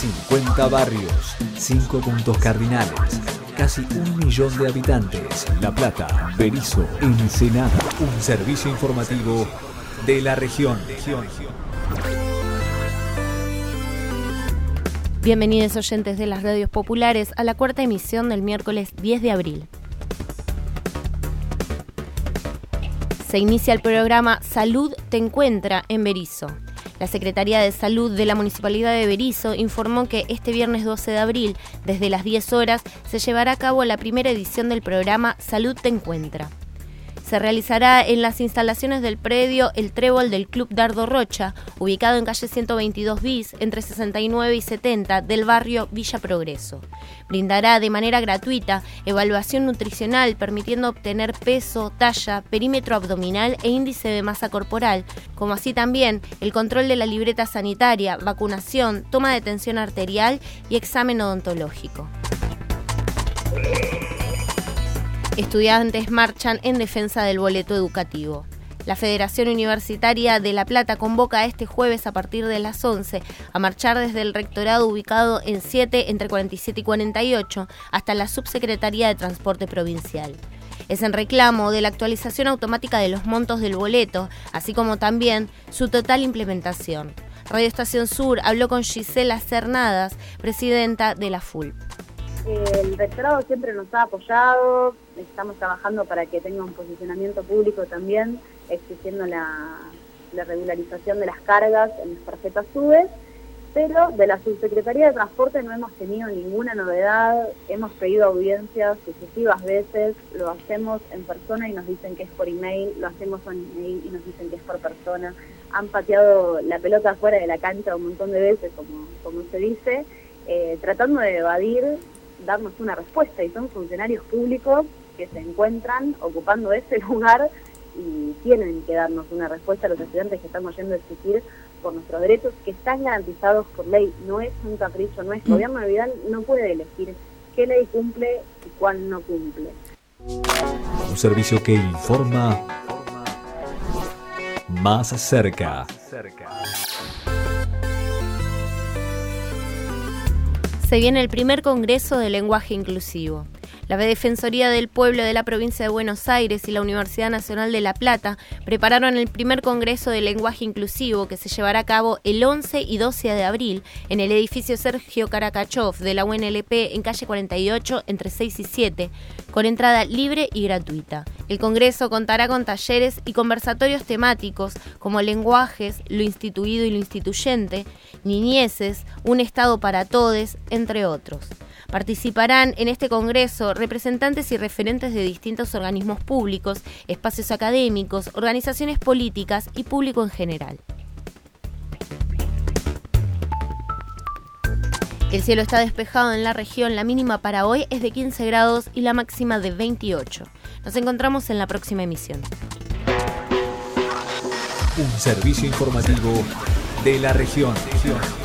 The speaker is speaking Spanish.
50 barrios, 5 puntos cardinales, casi 1 millón de habitantes. La Plata, Berisso, Ensenada. Un servicio informativo de la región. Bienvenidos oyentes de las radios populares a la cuarta emisión del miércoles 10 de abril. Se inicia el programa Salud te encuentra en Berisso. La Secretaría de Salud de la Municipalidad de Berisso informó que este viernes 12 de abril, desde las 10 horas, se llevará a cabo la primera edición del programa Salud te encuentra. Se realizará en las instalaciones del predio El Trébol del Club Dardo Rocha, ubicado en calle 122 bis, entre 69 y 70 del barrio Villa Progreso. Brindará de manera gratuita evaluación nutricional, permitiendo obtener peso, talla, perímetro abdominal e índice de masa corporal, como así también el control de la libreta sanitaria, vacunación, toma de tensión arterial y examen odontológico. Estudiantes marchan en defensa del boleto educativo. La Federación Universitaria de La Plata convoca este jueves a partir de las 11 a marchar desde el rectorado ubicado en 7 entre 47 y 48 hasta la Subsecretaría de Transporte Provincial. Es en reclamo de la actualización automática de los montos del boleto, así como también su total implementación. Radio Estación Sur habló con Gisela Cernadas, presidenta de la FULP. El rectorado siempre nos ha apoyado, estamos trabajando para que tenga un posicionamiento público también, exigiendo la regularización de las cargas en las tarjetas SUBE, pero de la Subsecretaría de Transporte no hemos tenido ninguna novedad, hemos pedido audiencias sucesivas veces, lo hacemos en persona y nos dicen que es por email, lo hacemos en email y nos dicen que es por persona, han pateado la pelota fuera de la cancha un montón de veces, como se dice, tratando de evadir darnos una respuesta, y son funcionarios públicos que se encuentran ocupando ese lugar y tienen que darnos una respuesta a los estudiantes que estamos yendo a exigir por nuestros derechos que están garantizados por ley. No es un capricho nuestro. El gobierno de Vidal no puede elegir qué ley cumple y cuál no cumple. Un servicio que informa más cerca. Se viene el primer Congreso de Lenguaje Inclusivo. La Defensoría del Pueblo de la Provincia de Buenos Aires y la Universidad Nacional de La Plata prepararon el primer Congreso de Lenguaje Inclusivo que se llevará a cabo el 11 y 12 de abril en el edificio Sergio Karakachov de la UNLP en calle 48 entre 6 y 7, con entrada libre y gratuita. El Congreso contará con talleres y conversatorios temáticos como lenguajes, lo instituido y lo instituyente, niñeces, un Estado para todes, entre otros. Participarán en este congreso representantes y referentes de distintos organismos públicos, espacios académicos, organizaciones políticas y público en general. El cielo está despejado en la región, la mínima para hoy es de 15 grados y la máxima de 28. Nos encontramos en la próxima emisión. Un servicio informativo de la región.